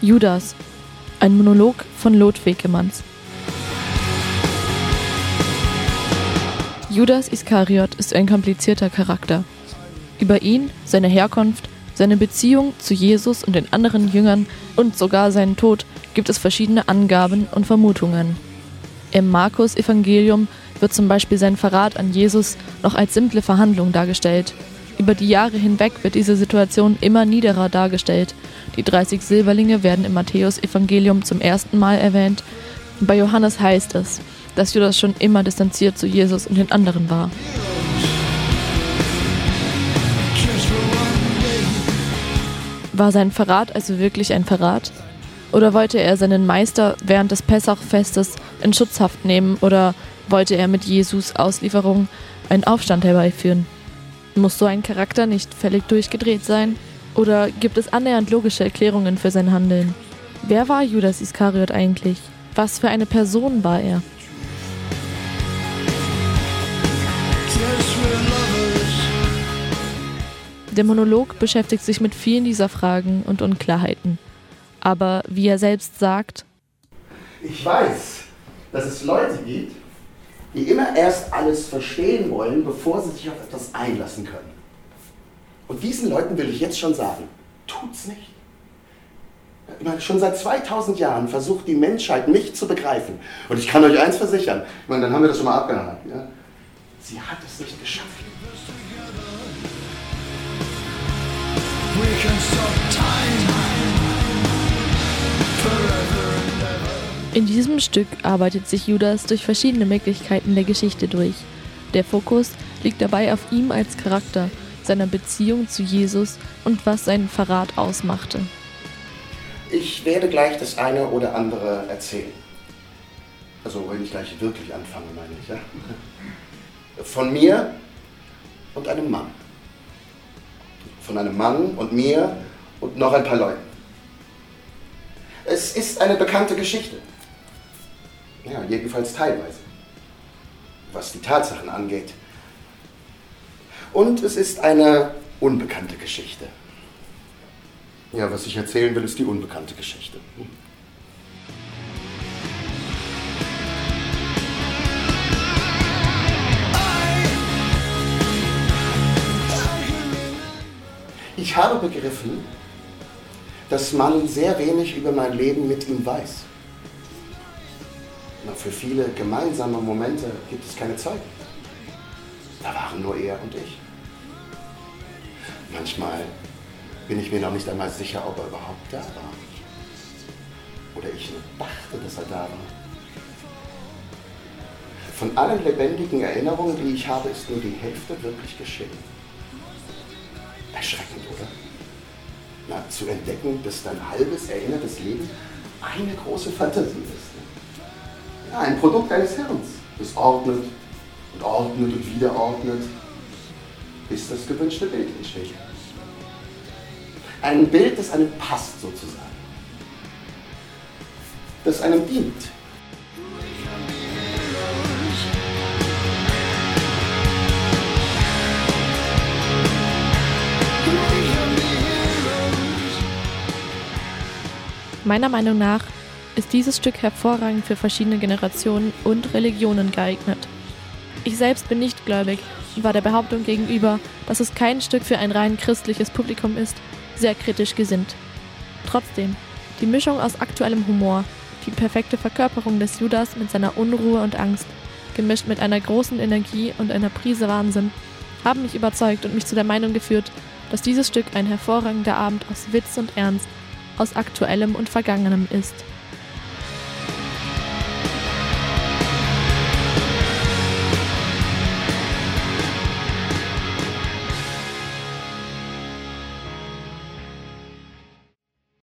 Judas, ein Monolog von Lot Wekemanns. Judas Iskariot ist ein komplizierter Charakter. Über ihn, seine Herkunft, seine Beziehung zu Jesus und den anderen Jüngern und sogar seinen Tod gibt es verschiedene Angaben und Vermutungen. Im Markus-Evangelium wird zum Beispiel sein Verrat an Jesus noch als simple Verhandlung dargestellt. Über die Jahre hinweg wird diese Situation immer niederer dargestellt. Die 30 Silberlinge werden im Matthäus-Evangelium zum ersten Mal erwähnt. Bei Johannes heißt es, dass Judas schon immer distanziert zu Jesus und den anderen war. War sein Verrat also wirklich ein Verrat? Oder wollte er seinen Meister während des Pessachfestes in Schutzhaft nehmen oder wollte er mit Jesus Auslieferung einen Aufstand herbeiführen? Muss so ein Charakter nicht völlig durchgedreht sein? Oder gibt es annähernd logische Erklärungen für sein Handeln? Wer war Judas Iskariot eigentlich? Was für eine Person war er? Der Monolog beschäftigt sich mit vielen dieser Fragen und Unklarheiten. Aber wie er selbst sagt: Ich weiß, dass es Leute gibt, die immer erst alles verstehen wollen, bevor sie sich auf etwas einlassen können. Und diesen Leuten will ich jetzt schon sagen, tut's nicht. Ich meine, schon seit 2000 Jahren versucht die Menschheit, mich zu begreifen. Und ich kann euch eins versichern, ich meine, dann haben wir das schon mal abgehakt. Ja? Sie hat es nicht geschafft. In diesem Stück arbeitet sich Judas durch verschiedene Möglichkeiten der Geschichte durch. Der Fokus liegt dabei auf ihm als Charakter, seiner Beziehung zu Jesus und was seinen Verrat ausmachte. Ich werde gleich das eine oder andere erzählen. Also wenn ich gleich wirklich anfange, meine ich. Ja? Von mir und einem Mann. Von einem Mann und mir und noch ein paar Leuten. Es ist eine bekannte Geschichte. Ja, jedenfalls teilweise. Was die Tatsachen angeht. Und es ist eine unbekannte Geschichte. Ja, was ich erzählen will, ist die unbekannte Geschichte. Ich habe begriffen, dass man sehr wenig über mein Leben mit ihm weiß. Für viele gemeinsame Momente gibt es keine Zeugen. Da waren nur er und ich. Manchmal bin ich mir noch nicht einmal sicher, ob er überhaupt da war. Oder ich nur dachte, dass er da war. Von allen lebendigen Erinnerungen, die ich habe, ist nur die Hälfte wirklich geschehen. Erschreckend, oder? Na, zu entdecken, dass dein halbes erinnertes Leben eine große Fantasie ist. Ja, ein Produkt deines Hirns, das ordnet und wieder ordnet, bis das gewünschte Bild entsteht. Ein Bild, das einem passt sozusagen, das einem dient. Meiner Meinung nach ist dieses Stück hervorragend für verschiedene Generationen und Religionen geeignet. Ich selbst bin nicht gläubig und war der Behauptung gegenüber, dass es kein Stück für ein rein christliches Publikum ist, sehr kritisch gesinnt. Trotzdem, die Mischung aus aktuellem Humor, die perfekte Verkörperung des Judas mit seiner Unruhe und Angst, gemischt mit einer großen Energie und einer Prise Wahnsinn, haben mich überzeugt und mich zu der Meinung geführt, dass dieses Stück ein hervorragender Abend aus Witz und Ernst, aus Aktuellem und Vergangenem ist.